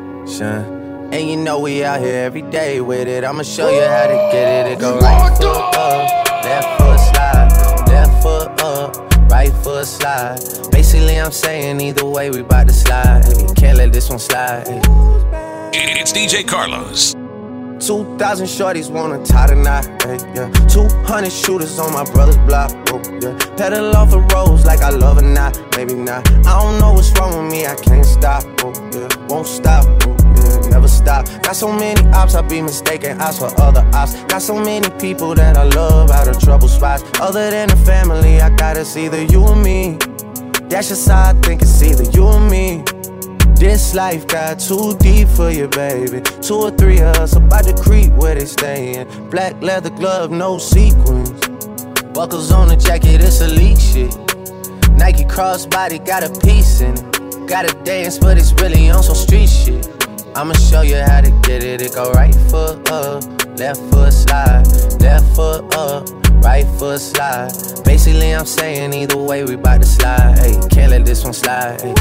And you know we out here every day with it. I'ma show you how to get it. It go right foot up, left foot slide, left foot up, right foot slide. Basically, I'm saying either way, we bout to slide. Hey, can't let this one slide. Hey. It's D J Carlos. Two thousand shorties wanna tie the knot, hey, yeah. Two hundred shooters on my brother's block, oh, yeah. Pedal off the roads like I love or not, maybe not. I don't know what's wrong with me, I can't stop, oh, yeah. Won't stop, oh, yeah, never stop. Got so many ops, I be mistaken ops for other ops. Got so many people that I love out of trouble spots. Other than the family, I got it's either you or me. That's just how I think it's either you or me. This life got too deep for you, baby. Two or three of us about to creep where they stayin'. Black leather glove, no sequins. Buckles on the jacket, it's elite shit. Nike crossbody got a piece in it. Gotta dance, but it's really on some street shit. I'ma show you how to get it. It go right foot up, left foot slide. Left foot up, right foot slide. Basically, I'm saying either way, we bout to slide. Hey, can't let this one slide. Hey.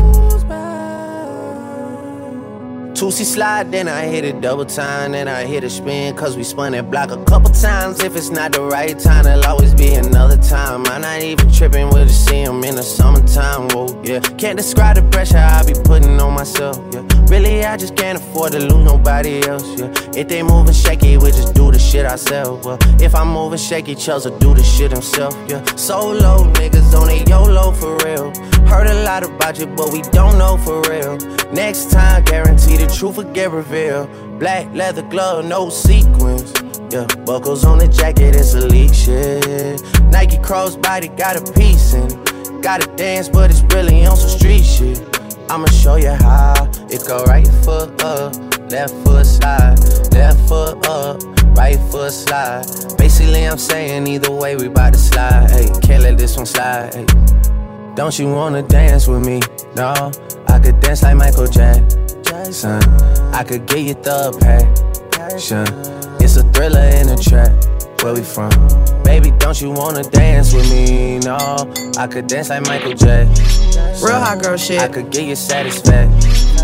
two C slide, then I hit it double time, then I hit a spin, cause we spun that block a couple times. If it's not the right time, there'll always be another time. I'm not even tripping, we'll just see him in the summertime, whoa, yeah. Can't describe the pressure I be putting on myself, yeah. Really, I just can't afford to lose nobody else, yeah. If they moving shaky, we just do the shit ourselves, well. If I'm moving shaky, Chelsea do the shit himself, yeah. Solo niggas on a YOLO for real. Heard a lot about you, but we don't know for real. Next time, guarantee the truth will get revealed. Black leather glove, no sequins. Yeah, buckles on the jacket, it's elite shit. Nike crossbody got a piece in it. Gotta dance, but it's really on some street shit. I'ma show you how. It go right foot up, left foot slide. Left foot up, right foot slide. Basically, I'm saying either way, we bout to slide. Hey, can't let this one slide. Hey. Don't you wanna dance with me? No, I could dance like Michael Jackson. I could get you the passion. It's a thriller in a trap. Where we from? Baby, don't you wanna dance with me? No, I could dance like Michael Jackson. Real hot girl shit. I could get you satisfaction.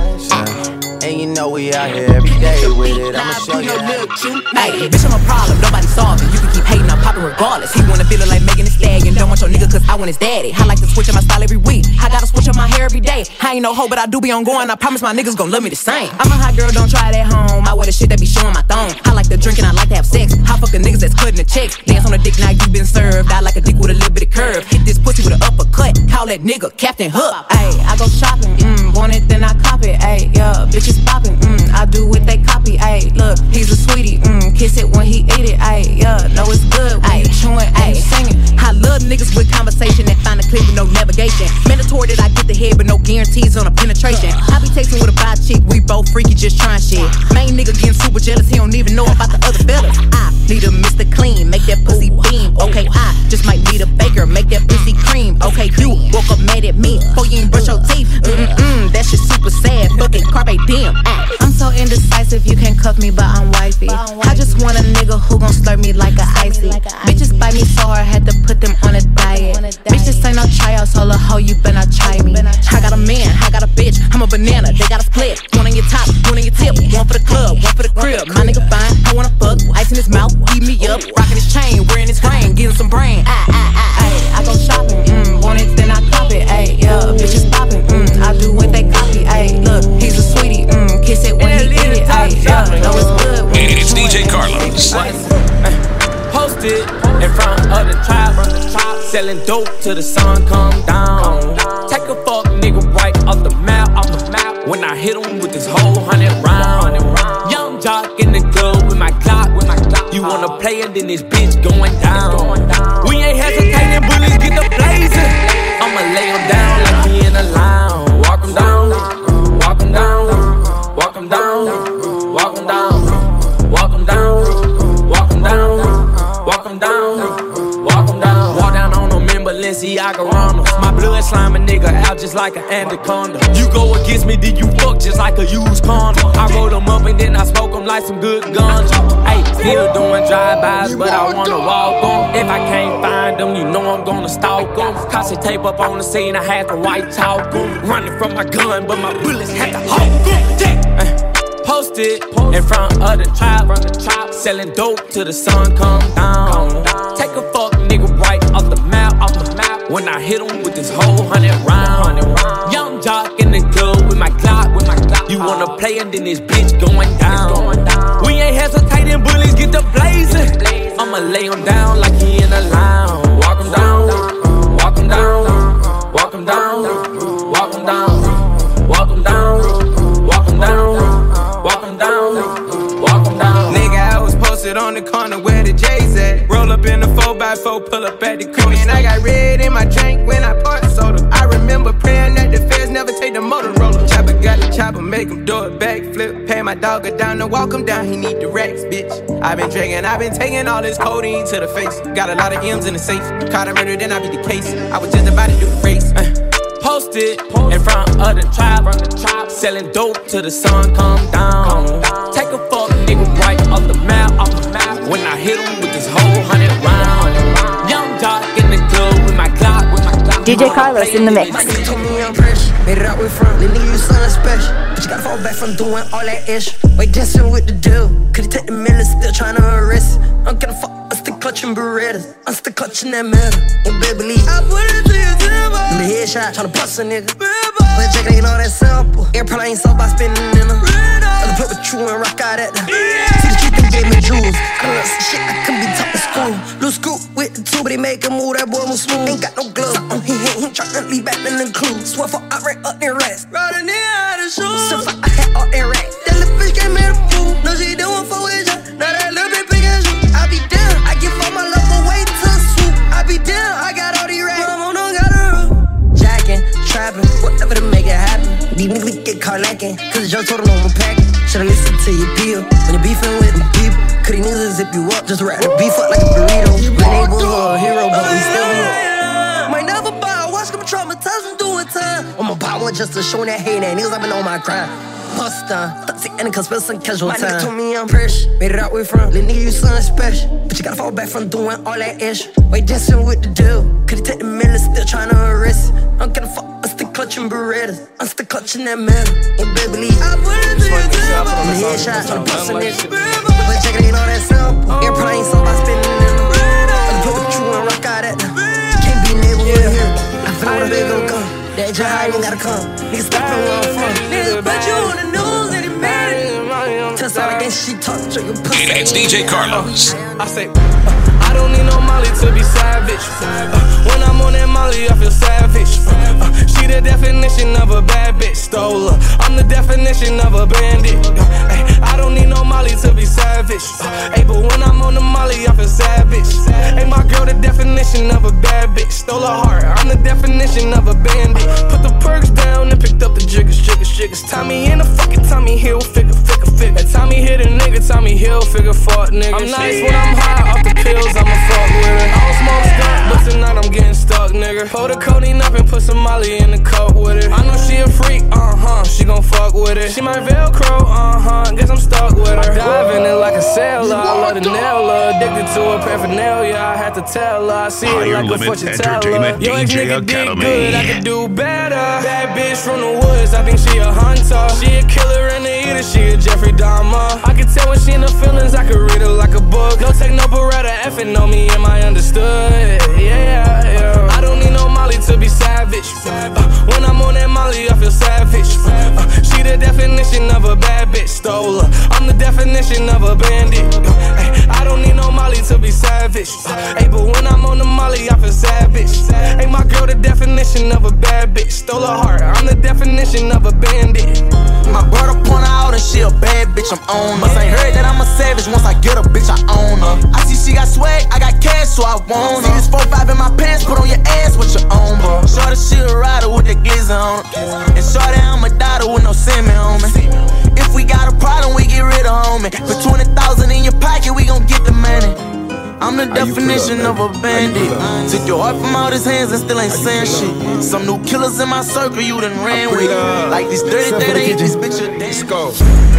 And you know we out here every day with it. I'ma show you how. Hey, bitch, I'm a problem, nobody solving. You can keep hating, I'm popping regardless. He wanna feel it like Megan Thee Stallion. Don't want your nigga cause I want his daddy. I like to switch up my style every week. I gotta switch up my hair every day. I ain't no hoe, but I do be on going. I promise my niggas gon' love me the same. I'm a hot girl, don't try it at home. I wear the shit that be showing my thong. I like to drink and I like to have sex. I fucking niggas that's cutting the checks. Dance on the dick, now you been served. I like a dick with a little bit of curve. Hit this pussy with an uppercut. Call that nigga Captain Hook. Ayy, I go shopping, mm, want it, then I cop it. Ayy, yeah, bitches popping, mm. I do what they copy, ayy, look, he's a sweetie, mm, kiss it when he eat it, ayy, yeah, know it's good when you chewing, ayy, singing. I love niggas with conversation that find a clip with no navigation. Mandatory that I get the head, but no guarantees on a penetration. I be texting with a bi chick, we both freaky, just trying shit. Main nigga getting super jealous, he don't even know about the other fellas. I need a Mister Clean, make that pussy beam, okay, I just might need a baker, make that pussy cream, okay, you woke up mad at me, before you ain't brush your teeth, mm-mm, that shit super sad, fucking carpe diem, ah. I'm so indecisive, you can't cuff me, but I'm wifey. I just want a nigga who gon' slurp me like a icy. Bitches bite me so hard, had to put them on a diet. Bitch, this ain't no tryouts, hold a hoe, you better not try me. I got a man, I got a bitch, I'm a banana, they got a split. One on your top, one on your tip, one for the club, one for the crib. My nigga fine, I wanna fuck, ice in his mouth, eat me up, rockin' his chain, wearing his ring, getting some brain. Ah, ah, ah, ah. I go shopping, mm, want it, then I cop it, ayy, yeah. Bitches poppin', mm, I do what they copy, ayy. Look, he's a sweetie, mm, kiss it when he eat it, ayy, yeah. Know it's good when it's D J Carlos. Posted in front of the trap, selling dope till the sun come down. Take a fuck nigga right off the map, off the map. When I hit him with this whole hundred round. Young jock in the club with my Glock, with my Glock. You wanna play it, then this bitch going down. We ain't hesitating, bullies get the blazing. I'ma lay him down like he in a lounge. Walk him down, walk him down, walk him down, walk him down, walk him down, walk him down, walk him down, walk him down. Walk down on them in Balenciaga Ramos. My blood slime a nigga out just like an anaconda. You go against me, then you fuck just like a used condom. I roll them up and then I smoke them like some good guns. Hey, still doing drive-bys, but I wanna walk them. If I can't find them, you know I'm gonna stalk them. Cause they tape up on the scene, I had to white talk them. Running from my gun, but my bullets had to hold them. Posted in front of the trap, selling dope till the sun come down. Take a fuck nigga right off the map, off the map. When I hit him with this whole hundred round. Young jock in the club with my Glock. With my Glock. You wanna play and then this bitch going down. We ain't hesitating, bullies get the blazing. I'ma lay him down like he in a lounge. Walk him down, walk him down, walk him down, walk him down, walk him down, walk him down, walk him down, walk him down. Nigga, I was posted on the corner where the J's at. Roll up in the four by four, pull up at the crib. And I got red in my drink when I poured the soda. I remember praying that the feds never take the Motorola. Chopper got the chopper, make him do it backflip. Pay my dog a down to walk him down, he need the racks, bitch. I been drinking, I been taking all this codeine to the face. Got a lot of M's in the safe. Caught a murder, then I be the case. I was just about to do the race. Uh. Posted in front of the tribe, selling dope till the sun come down. Take a fuck nigga right off the map, off the map. When I hit him with this whole hundred round. Young jock in the club with my Glock, with my Glock. D J Carlos in the mix. Told me I'm fresh, made it out with front. Little nigga, you something special, but you gotta fall back from doing all that ish. Wait, dancing with the deal. Could he take the million, still tryna arrest? I'm gonna fuck, I'm still clutching Berettas. I'm still clutching that metal. And baby, believe I put it to your temple. In the headshot, tryna bust a nigga. But Jack ain't all that simple. Airplane ain't sold by spinning in them. Other put with true and rock out at them. See the street, they gave me jewels. I done learned some shit, I couldn't be taught in school. Lil' Scoop with the two, but they make a move, that boy move smooth. Ain't got no gloves on, he ain't, he tryna leave back in the clue. Swear for I ran up in rats. Brought a nigga out of shoes. So far, I had all in rats. That little bitch gave me the food. No, she doing for his job. Now that little bit big as you. I be down, I give all my love away to the swoop. I be down, I got all these rats. Mama don't got a roof. Jacking, trapping, whatever to make it happen. These niggas get caught lacking, cause Joe told them on pack. Shoulda listened to your deal when you're beefing with them people. Could these niggas zip you up, just wrap the beef up like a burrito. My neighborhood a hero, but we still here. Might never buy, watch them traumatize them doing time. I'ma buy one just to show that hate that niggas I've been on my grind. Bust down, toxic and cause spend some casual time. My nigga told me I'm fresh, made it out with front. Little nigga, you something special, but you gotta fall back from doing all that ish. Wait, dancing with the deal. Could he take the million, still tryna arrest? I'm gonna fuck, I'm still clutching Berettas. I'm still clutching that metal. And baby, believe I put it to your temple. In the headshot, tryna bust a nigga. But Jack ain't all that simple. Airplane ain't sold by spinning in them. Other put with true and rock out at them. Can't be neighborhood here. I feel when a big gon' come. That Jai ain't gotta come. Niggas stopping where I'm from. Niggas put you on the news and it mad. Test all against shit talk, show your pussy. It's D J Carlos. I say, uh, I don't need no Molly to be savage. Uh, when I'm on that Molly, I feel savage. Uh, she the definition of a bad bitch. Stole her. I'm the definition of a bandit. Uh, ay, I don't need no Molly to be savage. Uh, ay, but when I'm on the Molly, I feel savage. Hey, my girl, the definition of a bad bitch. Stole her heart. I'm the definition of a bandit. Put the perks down and picked up the jiggers, jiggers, jiggers. Tommy in the fucking Tommy Hill, figure, figure, figure. That Tommy hit a nigga, Tommy Hill, figure, fuck nigga. I'm nice when I'm high off the pills, I'ma fuck with it. All smoke stuck, but tonight I'm getting stuck, nigga. Pull the codeine up and put some Molly in the cup with it. I know she a freak, uh-huh, she gon' fuck with it. She my Velcro, uh-huh, guess I'm stuck with her. I dive in it like a sailor, I love the nail her. Addicted to her paraphernalia, I had to tell her. I see it like a fortune teller. Yo, ex nigga did good, I could do better. Bad bitch from the woods, I think she a hunter. She a killer and a eater, she a Jeffrey Dahmer. I can tell when she in the feelings, I could read her like a book. No take no beretta, effing on me, am I understood? Yeah, yeah. I don't need no Molly to be savage. Uh, when I'm on that Molly, I feel savage. Uh, she the definition of a bad bitch. Stole her. I'm the definition of a bandit. Uh, ay, I don't need no Molly to be savage. Uh, ay, but when I'm on the Molly, I feel savage. Hey, my girl, the definition of a bad bitch. Stole her heart. I'm the definition of a bandit. My brother point her out and she a bad bitch, I'm on her. Must ain't heard that I'm a savage, once I get a bitch, I own her. I see she got swag, I got cash, so I want her. See this four five in my pants, put on your ass with your own, bro. Shorty, she a rider with the glizzy on her. And shorty, I'm a daughter with no semen on me. If we got a problem, we get rid of homie. Put twenty thousand in your pocket, we gon' get the money. I'm the definition of a bandit. Took your heart from out his hands and still ain't saying shit. Some new killers in my circle you done ran with. Like these thirty, thirty-eight, this bitch a dance. Go.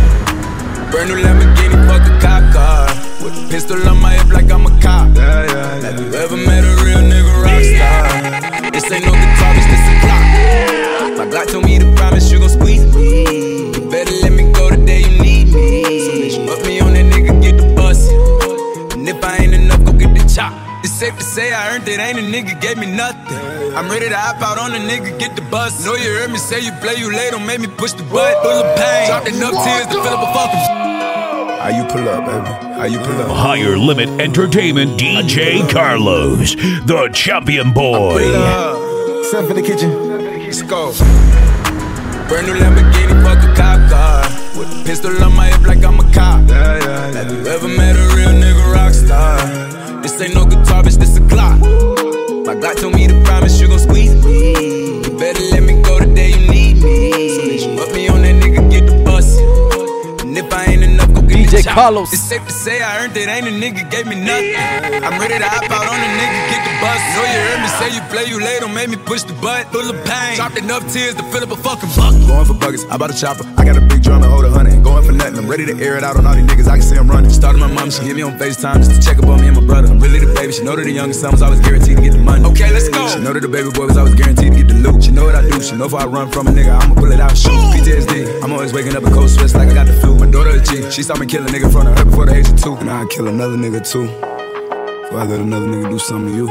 Brand new Lamborghini, fuck a cop car. With a pistol on my hip like I'm a cop. Yeah, yeah, yeah. Have you ever met a real nigga rock star? This ain't no guitar, bitch, this a clock. My Glock told me to promise you gon' squeeze me. You better let me go the day you need me. So bitch, put me on that nigga, get the bus. And if I ain't enough, go get the chop. It's safe to say I earned it, ain't a nigga gave me nothing. I'm ready to hop out on the nigga, get the bus. Know you heard me say you play, you late, don't make me push the butt. Full of pain, dropped enough tears to fill up a fucking. How you pull up, baby? How you pull up? Higher Limit Entertainment D J Carlos, the champion boy. Step in the kitchen. Let's go. Brand new Lamborghini, fuck a cop car. With a pistol on my hip like I'm a cop. Yeah, yeah, yeah. Have you ever met a real nigga rock star? This ain't no guitar, bitch, this a Glock. My Glock told me to promise you gon' squeeze me. You better let me go the day you need me. So bitch, you put me on that nigga, get the bus. And if I ain't enough, go get D J the chop. Carlos. It's safe to say I earned it, ain't a nigga gave me nothing. I'm ready to hop out on the nigga, get the bus. Know you heard me say you play, you late, don't make me push the butt. Full of pain, dropped enough tears to fill up a fucking bucket. Going for buckets, I bought a chopper. I got a big drum to hold a hundred. Going for nothing, I'm ready to air it out on all these niggas. I can see I'm running. Started my mom, she hit me on FaceTime just to check up on me and my brother. I'm really the baby. She know that the youngest son was always guaranteed to get the money. Okay, let's go. She know that the baby boy was always guaranteed to get the loot. She know what I do. She know if I run from a nigga, I'ma pull it out, shoot. P T S D. I'm always waking up in cold sweats like I got the flu. My daughter a G. She saw me kill a nigga in front of her before the age of two. And I'd kill another nigga too. Before I let another nigga do something to you.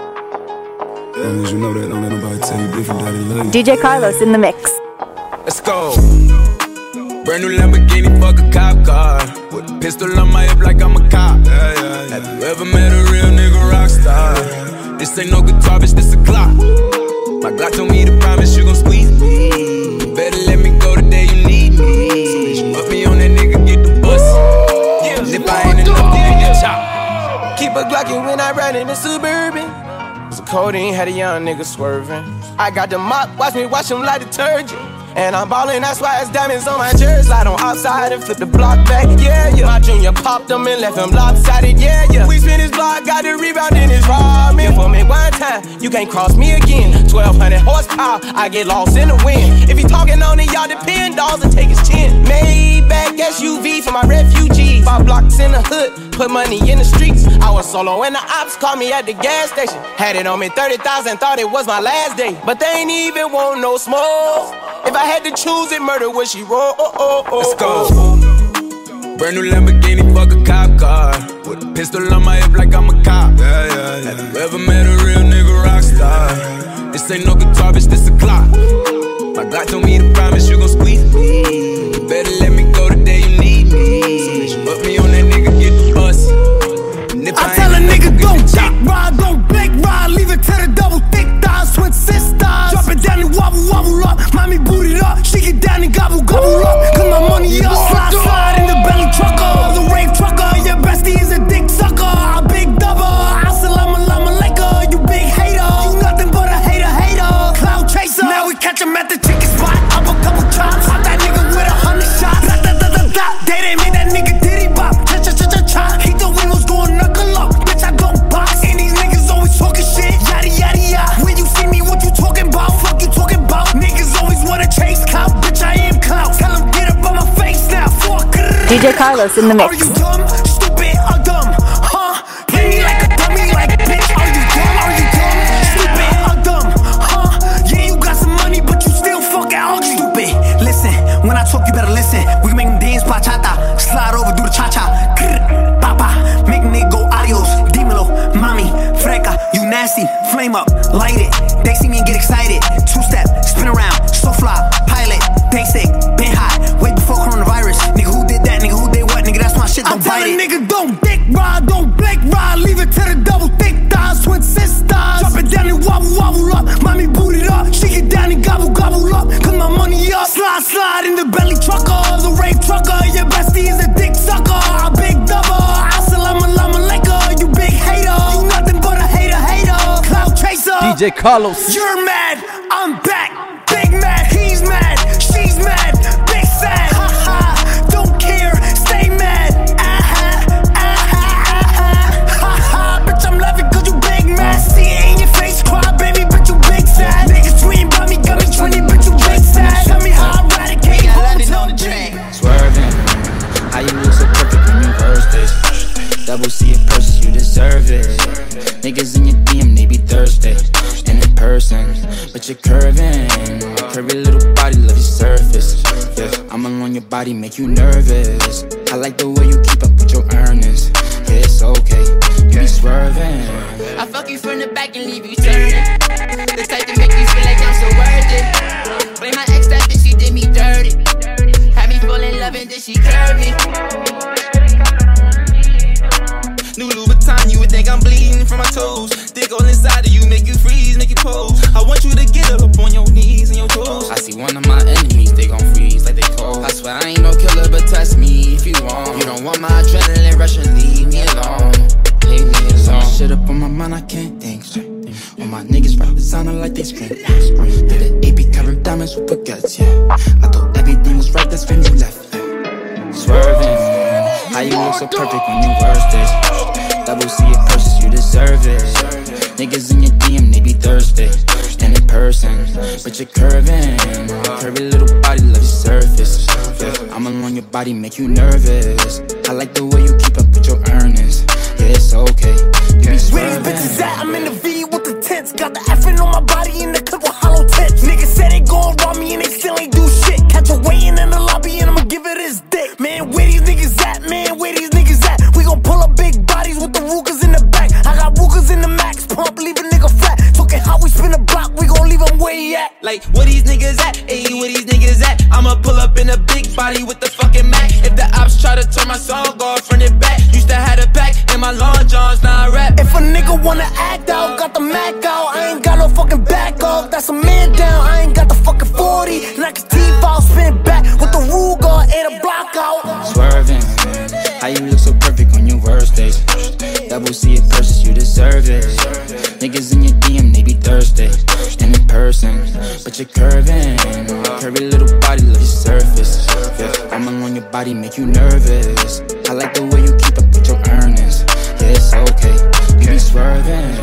As long as you know that, don't let nobody tell you different, daddy love you. D J Carlos in the mix. Let's go. Brand new Lamborghini, fuck a cop car. With a pistol on my hip like I'm a cop. Yeah, yeah, yeah. Have you ever met a real nigga rock star? This ain't no guitar, bitch, this a Glock. My Glock told me to promise you gon' squeeze me. You better let me go the day you need me. So bitch, you put me on that nigga, get the bus. Yeah, and if I ain't enough, go get the chop. Keep a Glockin' when I ride in the Suburban. So codeine had a young nigga swerving. I got the mop, watch me wash him like detergent. And I'm ballin', that's why it's diamonds on my jersey. Slide on outside and flip the block back, yeah, yeah. My junior popped him and left him lopsided, yeah, yeah. We spin his block, got the rebound in his ramen. For me one time, you can't cross me again. twelve hundred horsepower, I get lost in the wind. If he talking on it, y'all depend, dolls and take his chin. Maybach S U V for my refugees. Five blocks in the hood, put money in the streets. I was solo and the ops called me at the gas station. Had it on me thirty thousand, thought it was my last day. But they ain't even want no smoke. If I had to choose it, murder would she roll? Oh, oh, oh, let's go. Brand new Lamborghini, fuck a cop car. With a pistol on my hip like I'm a cop. Yeah, yeah, yeah. Have you ever met a real nigga rock star? This ain't no guitar, bitch, this a Glock. My Glock told me to promise you gon' squeeze me. You better let me go the day you need me. So bitch, you put me on that nigga, get the bus. And if I, I tell a nigga, don't dick ride, don't big ride. Leave it to the double thick thighs, twin sisters. Drop it down and wobble, wobble up. Mommy boot it up, she get down and gobble, gobble up. Cause my money up, slide, slide in the belly trucker. The rave trucker, your bestie is a dick sucker. A big double, assalamu alaikum. You big hater, you nothing but a hater, hater. Cloud chaser, now we catch him at the chicken spot. Up a couple chops, hot that nigga with a hundred shots. Da da da da da, they done made that nigga diddy bop. Cha cha cha cha cha, he thought we was going knuckle up. Bitch, I don't box, and these niggas always talking shit. Yada yada yada, when you see me, what you talking about? Fuck you talking about? Niggas always wanna chase clout, bitch, I am clout. Tell him get up on my face now, fuck. D J Carlos in the mix. Are you dumb, stupid, or dumb? Huh? Play me like a dummy, like bitch. Are you dumb? Are you dumb, stupid, or dumb? Huh? Yeah, you got some money, but you still fucking ugly. Stupid. Listen, when I talk, you better listen. We can make them dance bachata, slide over, do the cha cha. Papa, make nigga go adios. Dímelo, mami, freca, you nasty. Flame up, light it. They see me and get excited. Two step, spin around, so fly, pilot, basic, been hot, way before coronavirus. Nigga, who did that? Nigga, who did what? Nigga, that's my shit, don't bite it. I tell a nigga, don't dick ride, don't blake ride. Leave it to the double thick thighs, twin sisters. Drop it down and wobble, wobble up. Mommy boot it up, she get down and gobble, gobble up. Cause my money up, slide, slide in the belly trucker. The rave trucker, your bestie is a dick sucker. A big double, assalamu alaikum. You big hater, you nothing but a hater, hater. Cloud chaser, D J Carlos. You're mad, I'm back. Big mad, he's mad, she's mad. Big sad, ha ha. Don't care, stay mad. Ah ha, ah ha, ah ha. Ha ha, bitch, I'm laughing cause you big mad. See it in your face, cry, baby, bitch, you big sad. Niggas tweeting about me, got me twenty, bitch, you big sad. Tell me how I eradicate homes on the track. Swerving, how you look so perfect when you verse this. Double C in person, you deserve it. Niggas in your D M, they be thirsty. And in person, but you're curving. Curvy little body, love your surface. Yeah, I'm alone, your body make you nervous. I like the way you keep up with your earnings. Yeah, it's okay, you be swerving. I fuck you from the back and leave you turning. The type to make you feel like I'm so worth it. Blame my ex that she did me dirty. Had me fall in love and then she curved me. New Louboutin, you would think I'm bleeding from my toes. Dick all inside of you, make you freeze, make you pose. I want you to get up on your knees and your toes. I see one of my enemies, they gon' freeze like they cold. I swear I ain't no killer, but test me if you want. You don't want my adrenaline rush and leave me alone. Leave me alone. Shit up on my mind, I can't think straight. All my niggas rap designer like they scream. Did an A P covered diamonds with baguettes, yeah. I thought everything was right, that's when you left, yeah. Swerving, how you look so perfect when you worst it. Double C it purchase, you deserve it. Niggas in your D M, they be thirsty. And in person, but you're curving. Curvy little body, love your surface. Yeah, I'm along your body, make you nervous. I like the way you keep up with your earnings. Yeah, it's okay. You be swerving. Where these bitches at? I'm in the V with the tents. Got the effing on my body in the clip with hollow tips. Niggas said they gon' rob me and they still ain't do shit. Catch a weighing in the lobby and I'ma give it his dick. Man, where these niggas at? Man, where these niggas at? We gon' pull up big bodies with the Rugas in the back. I got Rugas in the max pump, leave a nigga flat. Talking how we spin a block, we gon' leave them where he at. Like, where these niggas at? Ayy, where these niggas at? I'ma pull up in a big body with the fucking Mac. If the ops try to turn my song off, front and back. Used to have a pack in my long johns, now I rap. If a nigga wanna act out, got the Mac out. I ain't got no fucking back off, that's a man down. I ain't got the fucking forty, and I can T-file, spin back with the Ruger and a block out. Swerving, how you look so perfect on your worst days. Double C it purchase, you deserve it. Niggas in your D M, they be thirsty. And in person, but you're curving. Curvy little body, love your surface. Yeah, I'm along your body, make you nervous. I like the way you keep up with your earnings. Yeah, it's okay, you be swerving.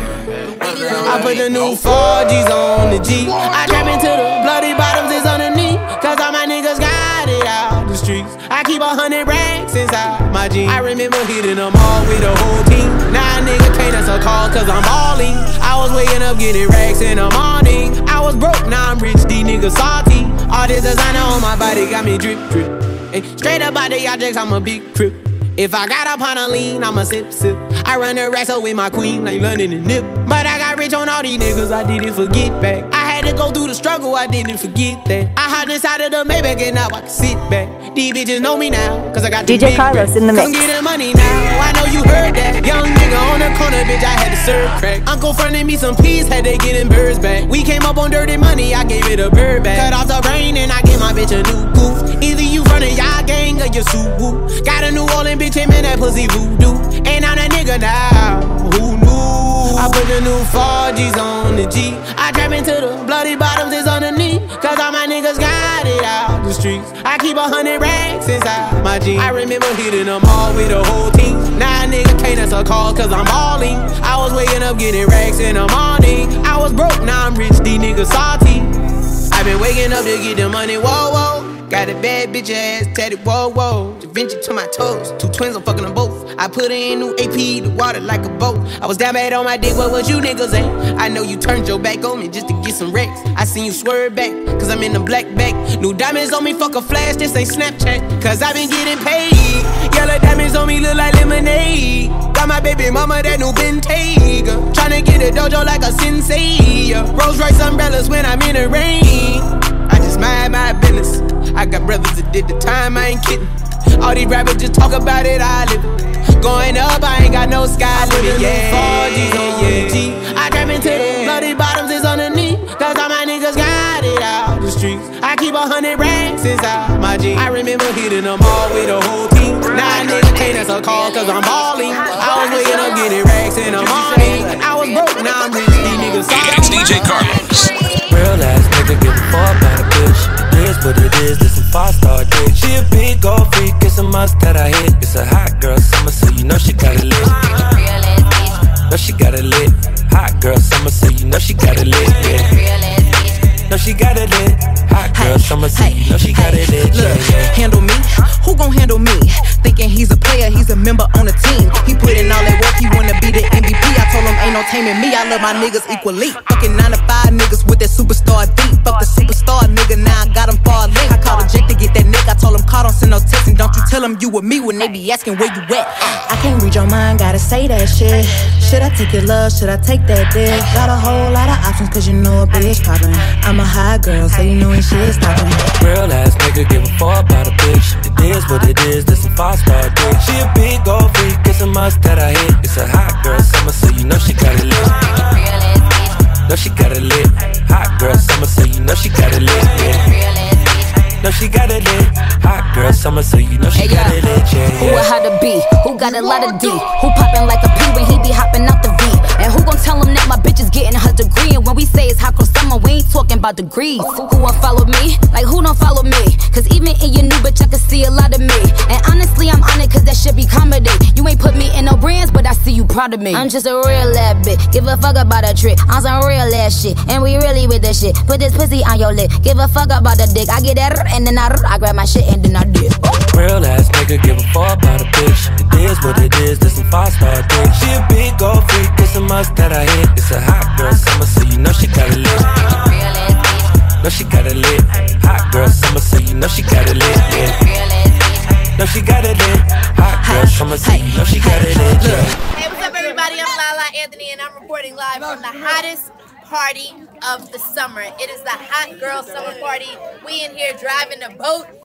I put the new four G's on the G. I trap into the bloody bottoms, it's underneath. Cause all my niggas got it out the streets. I keep a hundred racks inside my jeans. I remember hitting them all with the whole team. Now a nigga can't answer call cause I'm balling. I was waking up getting racks in the morning. I was broke, now I'm rich, these niggas salty. All this designer on my body got me drip, drip. Hey, straight up out the objects, I'm a big trip. If I got up on a lean, I'ma sip, sip. I run the racks up with my queen, like London and Nip. But I got rich on all these niggas, I didn't forget back. I had to go through the struggle, I didn't forget that. I hopped inside of the Maybach and now I can sit back. These bitches know me now, cause I got the D J big Carlos racks. in the mix. Come get the money now, I know you heard that. Young nigga on the corner, bitch, I had to serve crack. Uncle fronted me some peas, had they getting birds back. We came up on dirty money, I gave it a bird back. Cut off the brain and I gave my bitch a new goof. Either you running y'all gang or you Subaru. Got a New Orleans bitch, and man, that pussy voodoo. Ain't on a nigga now, who knew? I put the new four G's on the G. I trap into the bloody bottoms, it's underneath. Cause all my niggas got it out the streets. I keep a hundred racks inside my jeans. I remember hitting them all with the whole team. Now a nigga can't answer call cause I'm balling. I was waking up getting racks in the morning. I was broke, now I'm rich, these niggas salty. I been waking up to get the money, whoa, whoa. Got a bad bitch ass tatted, whoa, whoa. Da Vinci to my toes, two twins, I'm fucking them both. I put in new A P, the water like a boat. I was down bad on my dick, what was you niggas at? I know you turned your back on me just to get some wrecks. I seen you swerve back, cause I'm in the black back. New diamonds on me, fuck a flash, this ain't Snapchat. Cause I been getting paid. Yellow diamonds on me look like lemonade. Got my baby mama that new Bentayga. Tryna get a dojo like a sensei. Rolls Royce umbrellas when I'm in the rain. I just mind my business. I got brothers that did the time, I ain't kidding. All these rappers just talk about it, I live it. Going up, I ain't got no sky limit, yeah, four G's on the G. I trap into the bloody bottoms, it's underneath. Cause all my niggas got it out the streets. I keep a hundred racks inside my jeans. I remember hitting them all with the whole team. Now a nigga can't answer call cause I'm balling. I was waking up getting racks in the morning. I was broke, now I'm rich, these niggas sorry. It's D J Carlos. Real ass nigga give a fuck about a bitch. It is what it is, this some five-star dick. She a big gold freak, it's a must that I hit. It's a hot girl summer, so you know she got it lit. Know she got it lit. Hot girl summer, so you know she got it lit. Yeah. Know she got it lit. Hot girl summer, so you know she got it lit. Look, handle me? Who gon' handle me? Thinking he's a player, he's a member on the team. He put in all that work, he wanna be the M V P. I told him ain't no taming me, I love my niggas equally. Fucking nine to five niggas with that superstar deep. Fuck the superstar nigga, now I got him far link. I called a Jake to get that nigga, I told him call, don't send no text. And don't you tell tell them you with me when they be asking where you at. I can't read your mind, gotta say that shit. Should I take your love, should I take that dick? Got a whole lot of options cause you know a bitch poppin'. I'm a high girl, so you know when shit's stoppin'. Real ass nigga give a fuck about a bitch. It is what it is, this some five-star dick. She a big old freak, it's a must that I hit. It's a hot girl summer, so you know she got it lit. Know she got it lit. Hot girl summer, so you know she got it lit, yeah. Know she got it lit. Hot girl summer, so you know she hey, got yeah. it lit, yeah, yeah. Who a how to be? Who got a lot of D? Who poppin' like a P when he be hopping out the V? And who gon' tell him that my bitch is getting her degree? And when we say it's hot girl summer, we ain't talking about degrees. Who won't follow me? Like who don't follow me? Cause even in your new bitch I can see a lot of me. And honestly I'm on it cause that shit be comedy. You ain't put me in no brands but I see you proud of me. I'm just a real ass bitch, give a fuck about a trick. On some real ass shit, and we really with this shit. Put this pussy on your lip, give a fuck about the dick. I get that and then I, I grab my shit and then I dip. Real ass nigga give a fuck about a bitch. It is what it is, this some five-star dick. She a big old freak, it's a must that I hit. It's a hot girl summer, so you know she got it lit. Know she got it lit. Hot girl summer, so you know she got it lit, yeah. Know she got it lit. Hot girl summer, so you know she got it lit, yeah. Hey, what's up everybody? I'm Lala Anthony and I'm reporting live from the hottest party of the summer. It is the Hot Girl Summer Party. We in here driving the boat.